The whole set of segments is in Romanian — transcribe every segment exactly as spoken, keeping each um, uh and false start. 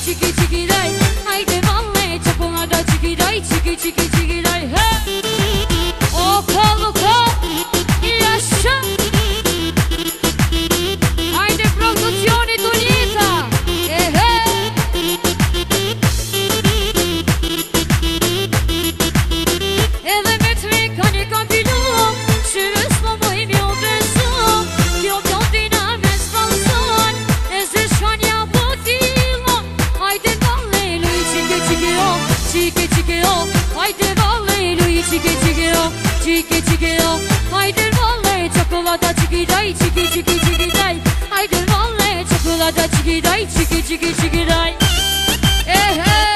chiki chiki dai, haide valle, ciocolata chiki dai, chiki chiki chiki dai, he. Oka loka, yaşa. Haide produzione Tonita, eh he. Elementary kani kampilum, şurus bomboy mi obezum, yo blondina mes falson, ezes şanya botilo, hayde valle lui chiki chiki o, chiki chiki o, hayde valle lui chiki chiki o, chiki chiki o, hayde valle çikolata chiki dai, chiki chiki chiki dai, hayde valle çikolata chiki dai, chiki chiki chiki dai, eh eh.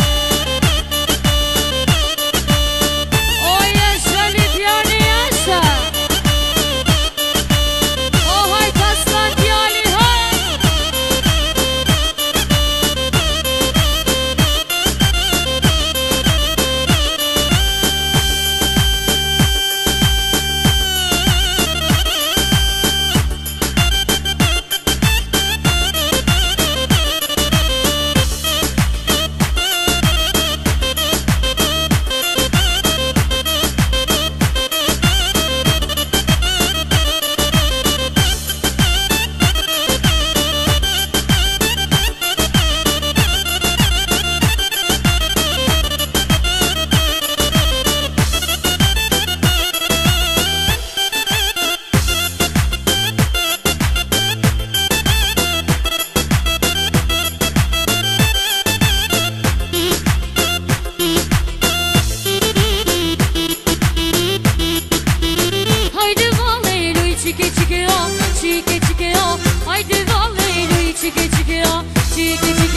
Chiki chiki o, chiki chiki o, haydi vallahi lui chiki chiki o, chiki chiki